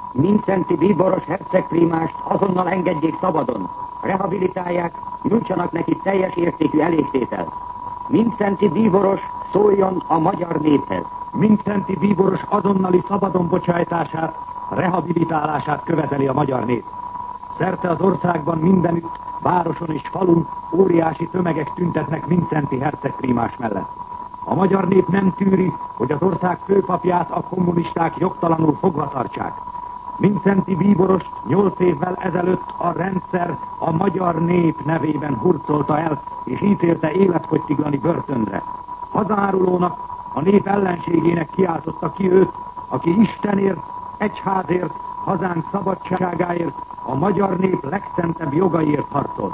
Mindszenty bíboros hercegprímást azonnal engedjék szabadon, rehabilitálják, nyújtsanak neki teljes értékű elégtételt. Mindszenty bíboros szóljon a magyar néphez. Mindszenty bíboros azonnali szabadon bocsájtását, rehabilitálását követeli a magyar nép. Szerte az országban mindenütt, városon és falun óriási tömegek tüntetnek Mindszenty hercegprímás mellett. A magyar nép nem tűri, hogy az ország főpapját a kommunisták jogtalanul fogva tartsák. Mindszenty bíborost 8 évvel ezelőtt a rendszer a magyar nép nevében hurcolta el, és ítélte életfogytiglani börtönre. Hazárulónak, a nép ellenségének kiáltotta ki őt, aki Istenért, egyházért, hazánk szabadságáért, a magyar nép legszentebb jogaiért harcolt.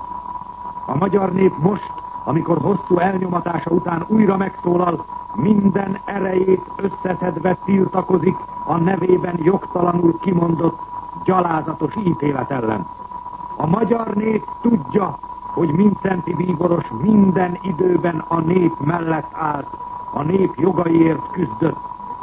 A magyar nép most, amikor hosszú elnyomatása után újra megszólal, minden erejét összeszedve tiltakozik a nevében jogtalanul kimondott gyalázatos ítélet ellen. A magyar nép tudja, hogy Mindszenty bíboros minden időben a nép mellett állt, a nép jogaiért küzdött.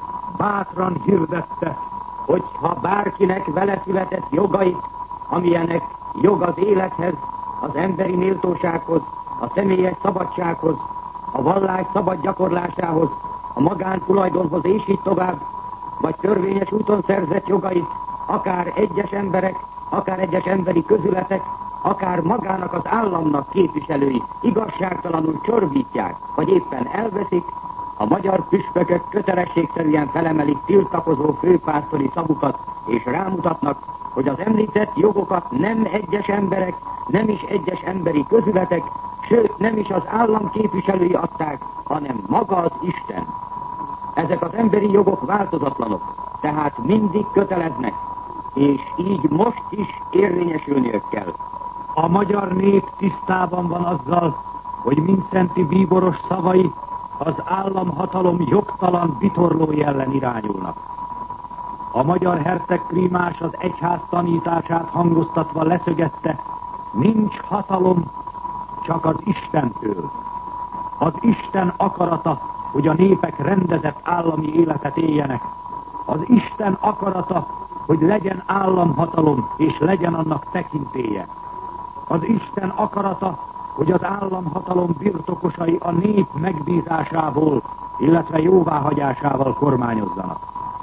Bátran hirdette, hogy ha bárkinek vele született jogait, amilyenek jog az élethez, az emberi méltósághoz, a személyes szabadsághoz, a vallás szabad gyakorlásához, a magántulajdonhoz és így tovább, vagy törvényes úton szerzett jogait, akár egyes emberek, akár egyes emberi közületek, akár magának az államnak képviselői igazságtalanul csorbítják, vagy éppen elveszik, a magyar püspökök kötelességszerűen felemelik tiltakozó főpásztori szavukat, és rámutatnak, hogy az említett jogokat nem egyes emberek, nem is egyes emberi közületek, sőt nem is az állam képviselői adták, hanem maga az Isten. Ezek az emberi jogok változatlanok, tehát mindig köteleznek, és így most is érvényesülniük kell. A magyar nép tisztában van azzal, hogy Mindszenty bíboros szavai az államhatalom jogtalan vitorlói ellen irányulnak. A magyar hercegprímás az egyház tanítását hangoztatva leszögezte, nincs hatalom, csak az Istentől. Az Isten akarata, hogy a népek rendezett állami életet éljenek. Az Isten akarata, hogy legyen államhatalom, és legyen annak tekintélye. Az Isten akarata, hogy az államhatalom birtokosai a nép megbízásából, illetve jóváhagyásával kormányozzanak.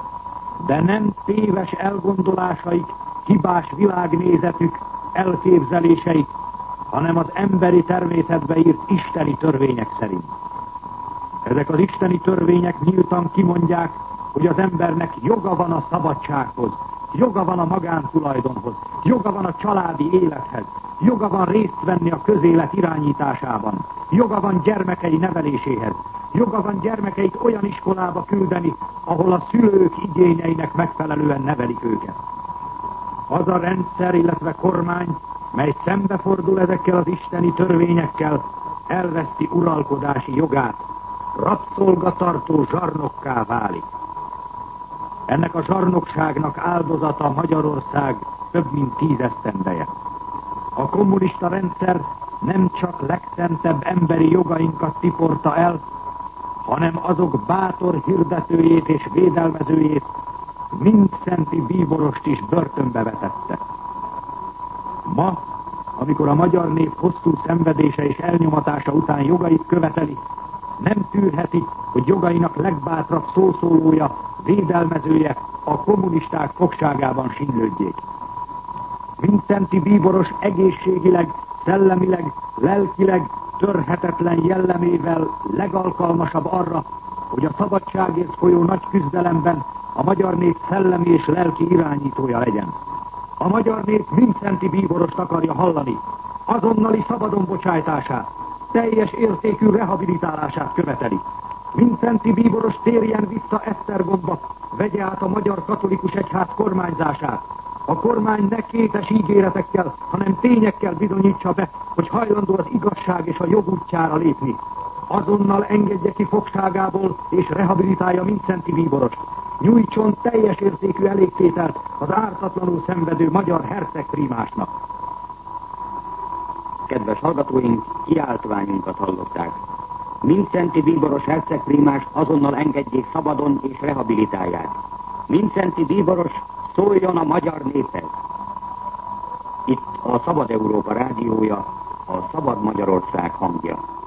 De nem téves elgondolásaik, hibás világnézetük, elképzeléseik, hanem az emberi természetbe írt isteni törvények szerint. Ezek az isteni törvények nyíltan kimondják, hogy az embernek joga van a szabadsághoz, joga van a magántulajdonhoz, joga van a családi élethez, joga van részt venni a közélet irányításában, joga van gyermekei neveléséhez, joga van gyermekeit olyan iskolába küldeni, ahol a szülők igényeinek megfelelően nevelik őket. Az a rendszer, illetve kormány, mely szembefordul ezekkel az isteni törvényekkel, elveszti uralkodási jogát, rabszolgatartó zsarnokká válik. Ennek a zsarnokságnak áldozata Magyarország több mint 10 esztendeje. A kommunista rendszer nem csak legszentebb emberi jogainkat tiporta el, hanem azok bátor hirdetőjét és védelmezőjét, Mindszenty bíborost is börtönbe vetette. Ma, amikor a magyar nép hosszú szenvedése és elnyomatása után jogait követeli, nem tűrheti, hogy jogainak legbátrabb szószólója, védelmezője a kommunisták fogságában sínlődjék. Mindszenty bíboros egészségileg, szellemileg, lelkileg törhetetlen jellemével legalkalmasabb arra, hogy a szabadságért folyó nagy küzdelemben a magyar nép szellemi és lelki irányítója legyen. A magyar nép Mindszenty bíborost akarja hallani, azonnali szabadon bocsájtását, teljes értékű rehabilitálását követeli. Mindszenty bíboros térjen vissza Esztergomba, vegye át a magyar katolikus egyház kormányzását. A kormány ne kétes ígéretekkel, hanem tényekkel bizonyítsa be, hogy hajlandó az igazság és a jog útjára lépni. Azonnal engedje ki fogságából és rehabilitálja Mindszenty bíborost. Nyújtson teljes értékű elégtételt az ártatlanul szenvedő magyar hercegprímásnak. Kedves hallgatóink, kiáltványunkat hallották. Mindszenty bíboros hercegprímást azonnal engedjék szabadon és rehabilitálják. Mindszenty bíboros szóljon a magyar néphez. Itt a Szabad Európa rádiója, a Szabad Magyarország hangja.